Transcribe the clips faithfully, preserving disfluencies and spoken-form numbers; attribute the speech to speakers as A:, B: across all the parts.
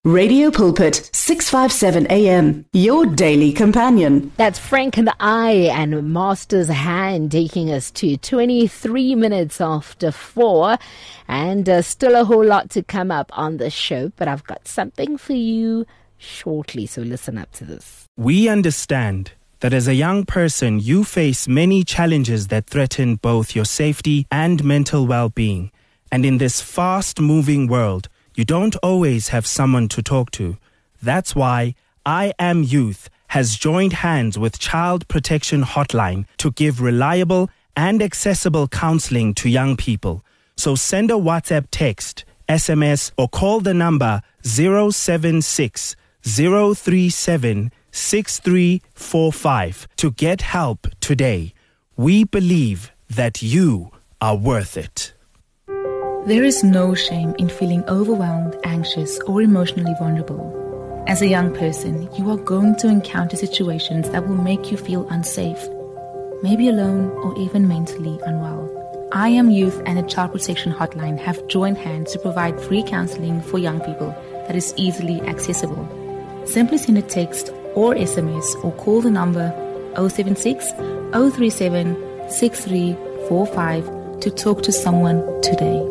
A: Radio Pulpit, six fifty-seven A M, your daily companion.
B: That's Frank and I and Master's Hand taking us to twenty-three minutes after four. And uh, still a whole lot to come up on the show, but I've got something for you shortly, so listen up to this.
C: We understand that as a young person, you face many challenges that threaten both your safety and mental well-being. And in this fast-moving world, you don't always have someone to talk to. That's why I Am Youth has joined hands with Child Protection Hotline to give reliable and accessible counseling to young people. So send a WhatsApp text, S M S, or call the number zero seven six, zero three seven, six three four five to get help today. We believe that you are worth it.
D: There is no shame in feeling overwhelmed, anxious, or emotionally vulnerable. As a young person, you are going to encounter situations that will make you feel unsafe, maybe alone or even mentally unwell. I Am Youth and the Child Protection Hotline have joined hands to provide free counseling for young people that is easily accessible. Simply send a text or S M S or call the number zero seven six, zero three seven, six three four five to talk to someone today.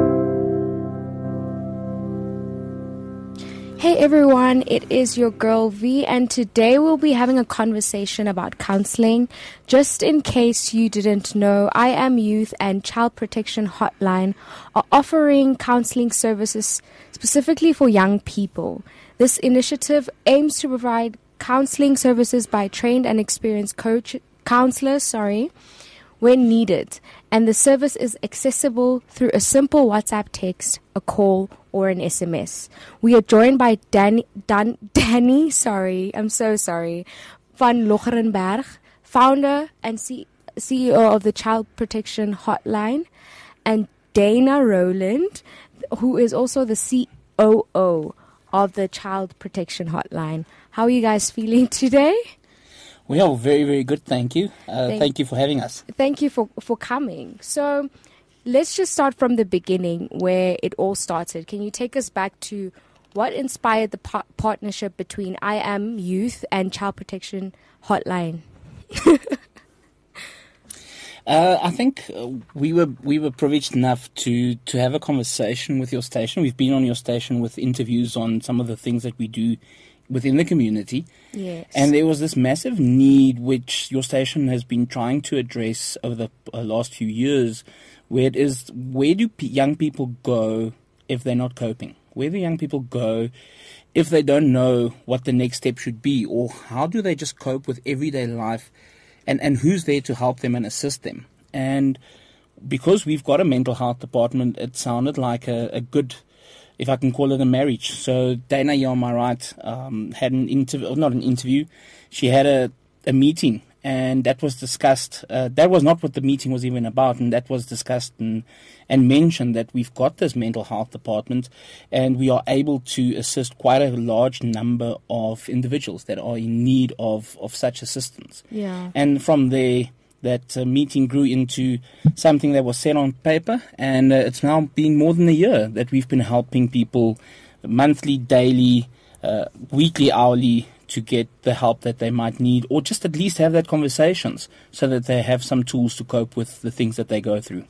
E: Hey everyone, it is your girl V, and today we'll be having a conversation about counseling. Just in case you didn't know, I Am Youth and Child Protection Hotline are offering counseling services specifically for young people. This initiative aims to provide counseling services by trained and experienced coach counselors, sorry, when needed, and the service is accessible through a simple WhatsApp text, a call, or an S M S. We are joined by Danny, Dan, Danny, sorry, I'm so sorry, van Locherenberg, founder and C- CEO of the Child Protection Hotline, and Dana Rowland, who is also the C O O of the Child Protection Hotline. How are you guys feeling today?
F: We are very, very good, thank you. Uh, thank, thank you for having us.
E: Thank you for, for coming. So let's just start from the beginning where it all started. Can you take us back to what inspired the par- partnership between I Am Youth and Child Protection Hotline?
F: uh, I think we were we were privileged enough to, to have a conversation with your station. We've been on your station with interviews on some of the things that we do within the community.
E: Yes.
F: And there was this massive need which your station has been trying to address over the uh, last few years, where it is, where do p- young people go if they're not coping? Where do young people go if they don't know what the next step should be, or how do they just cope with everyday life, and, and who's there to help them and assist them? And because we've got a mental health department, it sounded like a, a good, if I can call it a marriage. So Dana, you're on my right, um, had an interview, not an interview, she had a, a meeting, and that was discussed. Uh, that was not what the meeting was even about, and that was discussed and, and mentioned that we've got this mental health department, and we are able to assist quite a large number of individuals that are in need of, of such assistance.
E: Yeah.
F: And from there, that uh, meeting grew into something that was set on paper, and uh, it's now been more than a year that we've been helping people monthly, daily, uh, weekly, hourly to get the help that they might need, or just at least have that conversations so that they have some tools to cope with the things that they go through.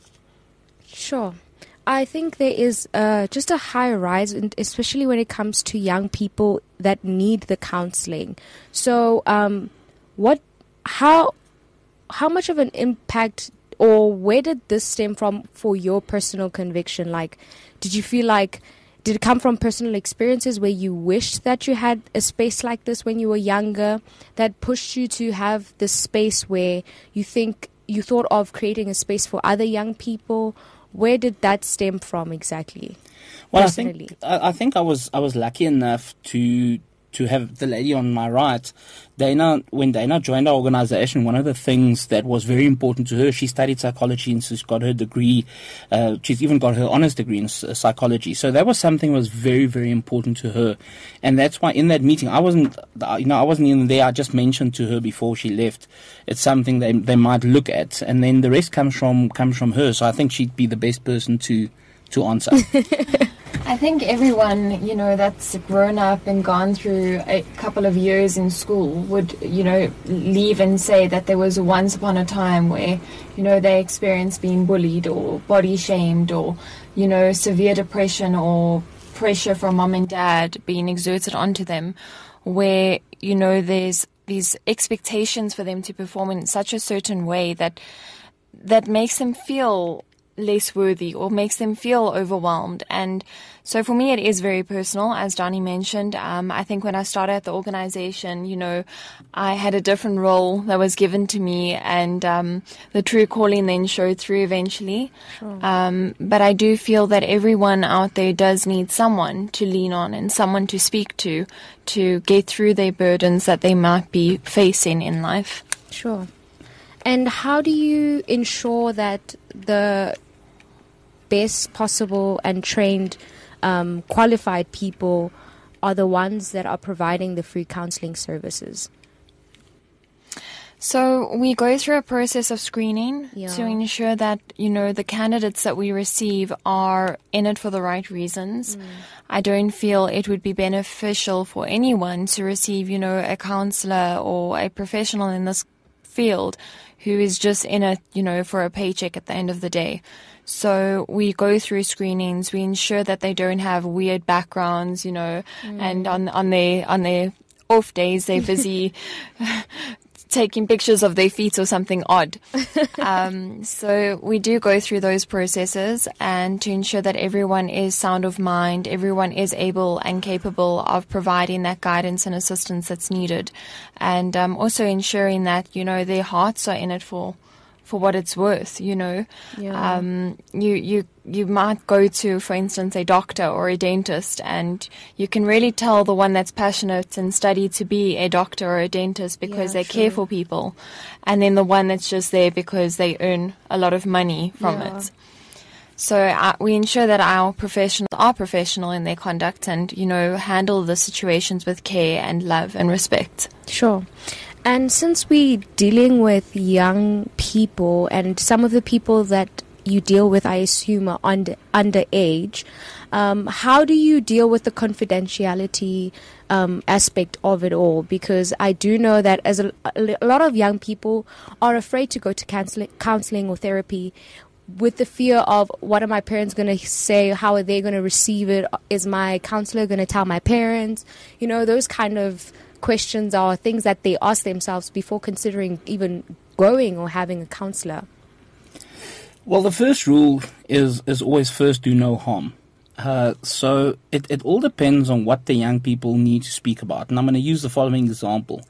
E: Sure. I think there is uh, just a high rise, and especially when it comes to young people that need the counseling. So um, what, how... How much of an impact, or where did this stem from for your personal conviction? Like, did you feel like, did it come from personal experiences where you wished that you had a space like this when you were younger that pushed you to have this space where you think you thought of creating a space for other young people? Where did that stem from exactly?
F: Well,
E: personally?
F: I think I, I think I was I was lucky enough to. to have the lady on my right, Dana, when Dana joined our organization, one of the things that was very important to her, she studied psychology and she's got her degree, uh, she's even got her honors degree in psychology. So that was something that was very, very important to her. And that's why in that meeting, I wasn't, you know, I wasn't even there. I just mentioned to her before she left, it's something they, they might look at. And then the rest comes from, comes from her. So I think she'd be the best person to, to answer.
G: I think everyone, you know, that's grown up and gone through a couple of years in school would, you know, leave and say that there was once upon a time where, you know, they experienced being bullied or body shamed or, you know, severe depression or pressure from mom and dad being exerted onto them, where, you know, there's these expectations for them to perform in such a certain way that that makes them feel less worthy or makes them feel overwhelmed. And so for me, it is very personal, as Johnny mentioned. Um, I think when I started at the organization, you know, I had a different role that was given to me, and um, the true calling then showed through eventually. Sure. Um, but I do feel that everyone out there does need someone to lean on and someone to speak to, to get through their burdens that they might be facing in life.
E: Sure. And how do you ensure that the best possible and trained, um, qualified people are the ones that are providing the free counseling services?
G: So we go through a process of screening
E: Yeah.
G: to ensure that, you know, the candidates that we receive are in it for the right reasons. Mm. I don't feel it would be beneficial for anyone to receive, you know, a counselor or a professional in this field who is just in it, you know, for a paycheck at the end of the day. So we go through screenings. We ensure that they don't have weird backgrounds, you know, mm. and on on their on their off days they're busy taking pictures of their feet or something odd. um, so we do go through those processes, and to ensure that everyone is sound of mind, everyone is able and capable of providing that guidance and assistance that's needed, and um, also ensuring that, you know, their hearts are in it for for what it's worth. You know,
E: Yeah.
G: um, you you you might go to, for instance, a doctor or a dentist, and you can really tell the one that's passionate and studied to be a doctor or a dentist because
E: Yeah,
G: they care
E: true.
G: for people, and then the one that's just there because they earn a lot of money from
E: Yeah.
G: it. So uh, we ensure that our professionals are professional in their conduct and, you know, handle the situations with care and love and respect.
E: Sure. And since we're dealing with young people, and some of the people that you deal with, I assume, are under underage, um, how do you deal with the confidentiality um, aspect of it all? Because I do know that as a, a lot of young people are afraid to go to counseling, counseling or therapy, with the fear of, what are my parents going to say? How are they going to receive it? Is my counselor going to tell my parents? You know, those kind of questions are things that they ask themselves before considering even going or having a counselor.
F: Well, the first rule is is always first do no harm. Uh, so it, it all depends on what the young people need to speak about. And I'm going to use the following example.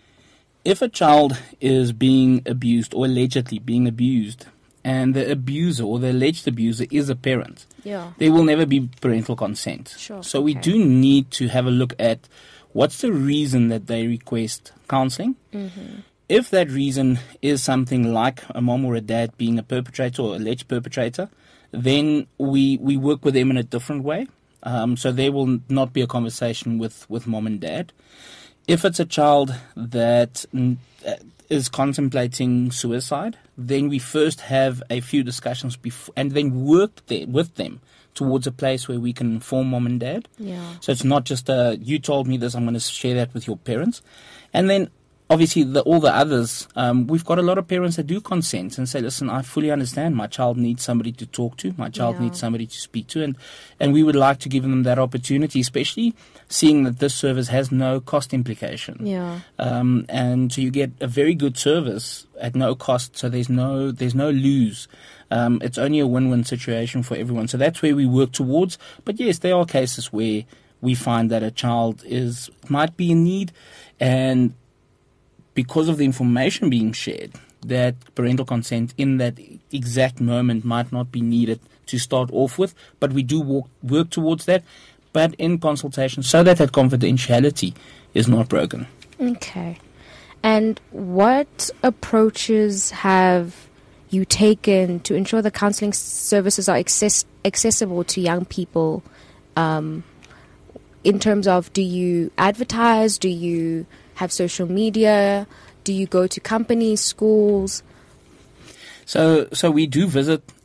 F: If a child is being abused or allegedly being abused, and the abuser or the alleged abuser is a parent,
E: Yeah.
F: there will never be parental consent.
E: Sure,
F: So we
E: okay.
F: do need to have a look at what's the reason that they request counseling.
E: Mm-hmm.
F: If that reason is something like a mom or a dad being a perpetrator or alleged perpetrator, then we we work with them in a different way. Um, so there will not be a conversation with, with mom and dad. If it's a child that mm, uh, is contemplating suicide, then we first have a few discussions before, and then work there with them towards a place where we can inform mom and dad.
E: Yeah.
F: So it's not just a, you told me this, I'm going to share that with your parents. And then obviously the, all the others, um, we've got a lot of parents that do consent and say, listen, I fully understand my child needs somebody to talk to, my child
E: Yeah.
F: needs somebody to speak to, and, and we would like to give them that opportunity, especially seeing that this service has no cost implication.
E: Yeah.
F: Um, and so you get a very good service at no cost, so there's no there's no lose. Um, it's only a win-win situation for everyone. So that's where we work towards. But yes, there are cases where we find that a child is might be in need, and because of the information being shared, that parental consent in that exact moment might not be needed to start off with. But we do walk, work towards that, but in consultation, so that that confidentiality is not broken.
E: Okay. And what approaches have you taken to ensure the counseling services are access- accessible to young people? Um, in terms of, do you advertise? Do you have social media? Do you go to companies, schools?
F: So, so we do visit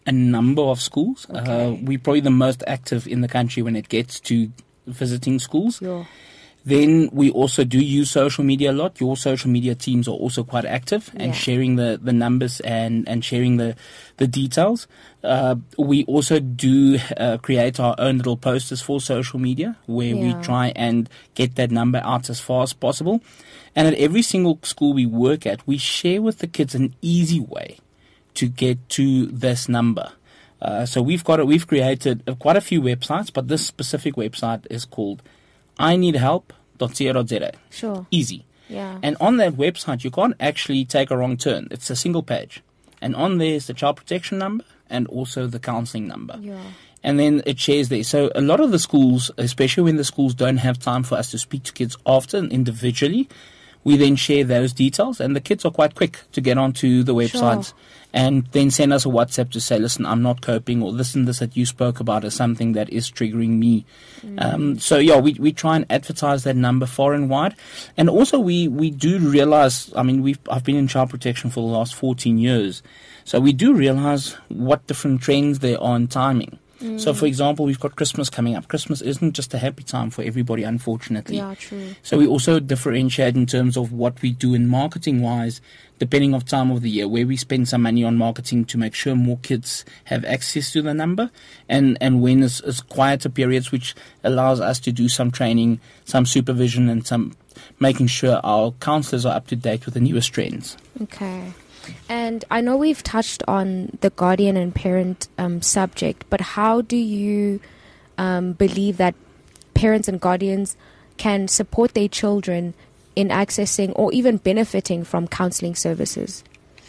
F: a number of schools.
B: Okay.
F: Uh, we're probably the most active in the country when it gets to visiting schools.
B: Yeah.
F: Then we also do use social media a lot. Your social media teams are also quite active and
B: Yeah.
F: sharing the, the numbers and, and sharing the, the details. Uh, we also do uh, create our own little posters for social media where
B: Yeah.
F: we try and get that number out as far as possible. And at every single school we work at, we share with the kids an easy way to get to this number. Uh, so we've got a, we've created uh, quite a few websites, but this specific website is called I need help dot co dot za.
B: Sure.
F: Easy.
B: Yeah.
F: And on that website, you can't actually take a wrong turn. It's a single page. And on there is the child protection number and also the counseling number.
B: Yeah.
F: And then it shares there. So a lot of the schools, especially when the schools don't have time for us to speak to kids often individually, we then share those details, and the kids are quite quick to get onto the websites
B: Sure.
F: and then send us a WhatsApp to say, listen, I'm not coping, or this and this that you spoke about is something that is triggering me.
B: Mm.
F: Um, so, yeah, we, we try and advertise that number far and wide. And also we, we do realize, I mean, we've I've been in child protection for the last fourteen years, so we do realize what different trends there are in timing. So, for example, we've got Christmas coming up. Christmas isn't just a happy time for everybody, unfortunately.
B: Yeah, true.
F: So we also differentiate in terms of what we do in marketing-wise, depending on time of the year, where we spend some money on marketing to make sure more kids have access to the number, and, and when it's, it's quieter periods, which allows us to do some training, some supervision, and some making sure our counselors are up to date with the newest trends.
E: Okay. And I know we've touched on the guardian and parent um, subject, but how do you um, believe that parents and guardians can support their children in accessing or even benefiting from counseling services?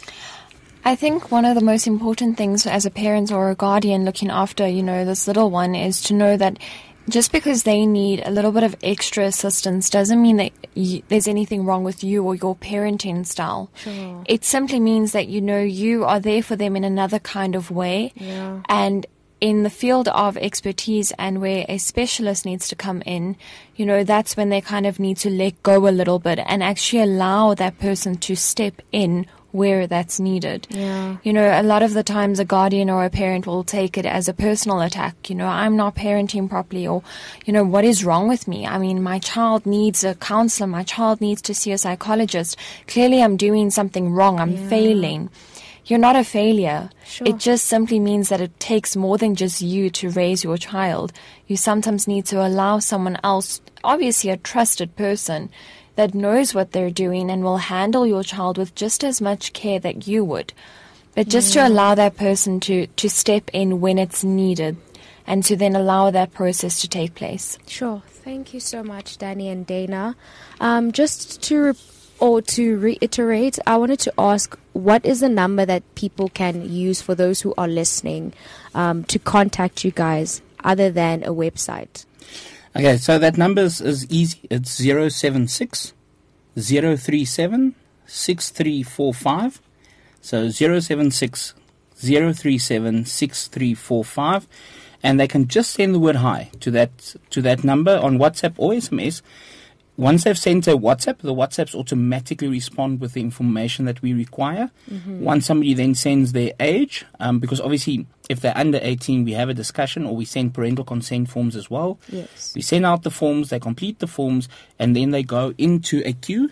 G: I think one of the most important things as a parent or a guardian looking after, you know, this little one is to know that just because they need a little bit of extra assistance doesn't mean that y- there's anything wrong with you or your parenting style.
E: Sure.
G: It simply means that, you know, you are there for them in another kind of way.
E: Yeah.
G: And in the field of expertise and where a specialist needs to come in, you know, that's when they kind of need to let go a little bit and actually allow that person to step in where that's needed.
E: Yeah.
G: You know, a lot of the times a guardian or a parent will take it as a personal attack. You know, I'm not parenting properly, or, you know, what is wrong with me? I mean, my child needs a counselor. My child needs to see a psychologist. Clearly I'm doing something wrong. I'm
E: Yeah.
G: failing. You're not a failure.
E: Sure.
G: It just simply means that it takes more than just you to raise your child. You sometimes need to allow someone else, obviously a trusted person, that knows what they're doing and will handle your child with just as much care that you would. But just to allow that person to, to step in when it's needed and to then allow that process to take place.
E: Sure. Thank you so much, Danny and Dana. Um, just to re- or to reiterate, I wanted to ask, what is the number that people can use for those who are listening um, to contact you guys other than a website?
F: Okay, so that number is, is easy. It's zero seven six, zero three seven, six three four five. So zero seven six, zero three seven, six three four five. And they can just send the word hi to that to that number on WhatsApp or S M S. Once they've sent a WhatsApp, the WhatsApps automatically respond with the information that we require. Mm-hmm. Once somebody then sends their age, um, because obviously if they're under eighteen, we have a discussion, or we send parental consent forms as well.
E: Yes.
F: We send out the forms, they complete the forms, and then they go into a queue,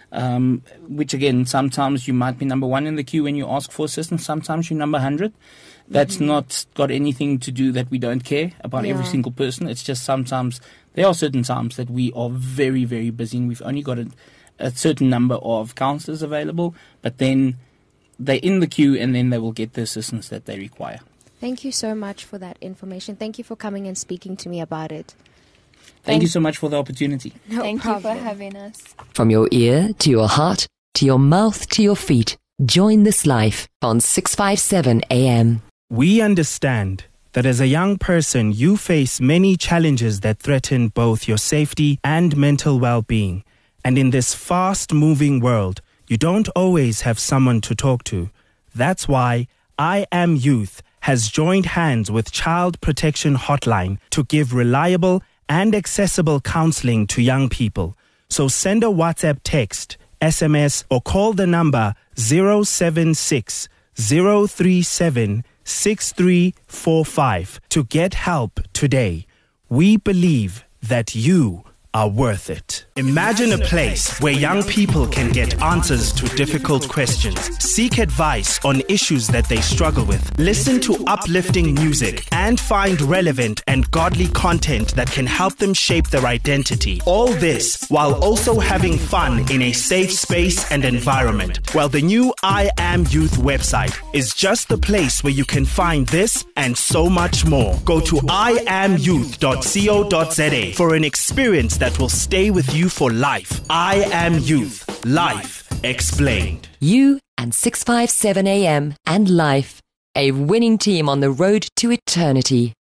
F: um, which again, sometimes you might be number one in the queue when you ask for assistance, sometimes you're number one hundred. That's mm-hmm. not got anything to do that we don't care about
E: Yeah.
F: every single person. It's just sometimes there are certain times that we are very, very busy and we've only got a, a certain number of counselors available, but then they're in the queue and then they will get the assistance that they require.
E: Thank you so much for that information. Thank you for coming and speaking to me about it.
F: Thank,
G: Thank-
F: you so much for the opportunity.
E: No
G: Thank
E: problem.
G: you for having us.
H: From your ear to your heart, to your mouth to your feet, join this life on six fifty-seven A M.
C: We understand that as a young person, you face many challenges that threaten both your safety and mental well-being. And in this fast-moving world, you don't always have someone to talk to. That's why I Am Youth has joined hands with Child Protection Hotline to give reliable and accessible counseling to young people. So send a WhatsApp text, S M S, or call the number zero seven six, zero three seven, six three four five to get help today. We believe that you are worth it. Imagine a place where young people can get answers to difficult questions, seek advice on issues that they struggle with, listen to uplifting music, and find relevant and godly content that can help them shape their identity. All this while also having fun in a safe space and environment. Well, the new I Am Youth website is just the place where you can find this and so much more. Go to i am youth dot co dot za for an experience that will stay with you for life. I Am Youth. Life explained.
H: You and six five seven A M and Life, a winning team on the road to eternity.